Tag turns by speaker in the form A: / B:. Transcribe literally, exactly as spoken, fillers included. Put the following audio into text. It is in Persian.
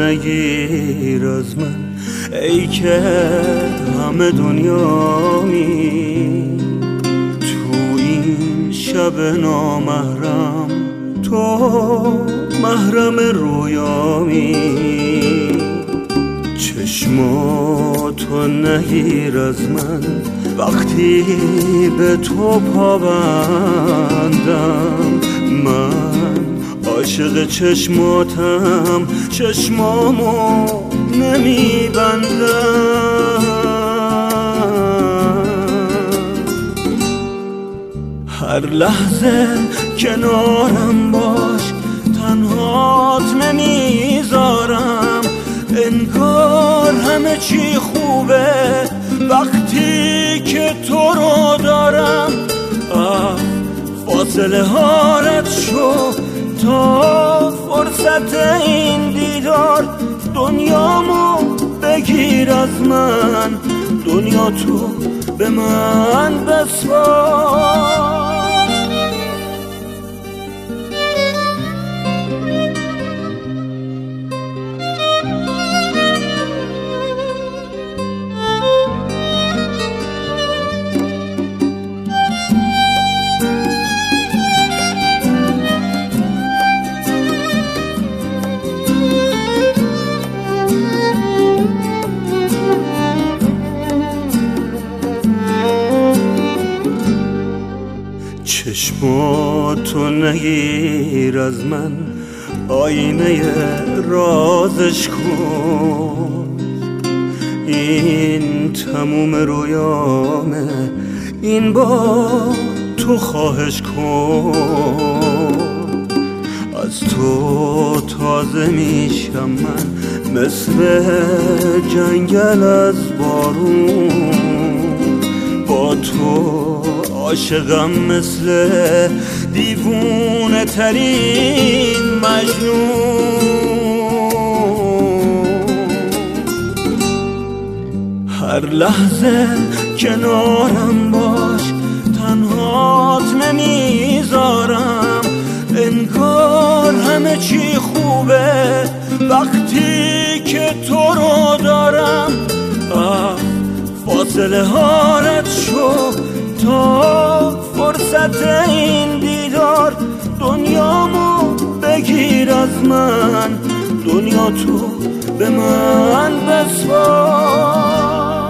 A: نگیر از من، ای که همه دنیامی. تو این شب نامحرم تو محرم رویامی. چشماتو نگیر از من وقتی به تو پابندم. من عاشق چشماتم، چشمامو نمیبندم. هر لحظه کنارم باش، تنهات نمیذارم. انگار همه چی خوبه وقتی که تو رو دارم. آه فاصله ها رد شو تا فرصت این دیدار. دنیامو بگیر از من، دنیا تو به من بسپار. چشماتو نگیر از من، آینه رازش کن. این تموم رویامه، این با تو خواهش کن. از تو تازه میشم من، مثل جنگل از بارون. با تو عاشقم مثل دیوونه ترین مجنون. هر لحظه کنارم باش، تنهات نمیذارم. انگار همه چی خوبه وقتی که تو رو دارم. آه فاصله ها رد شو تا فرصت این دیدار. دنیامو بگیر از من، دنیا تو به من بسپار.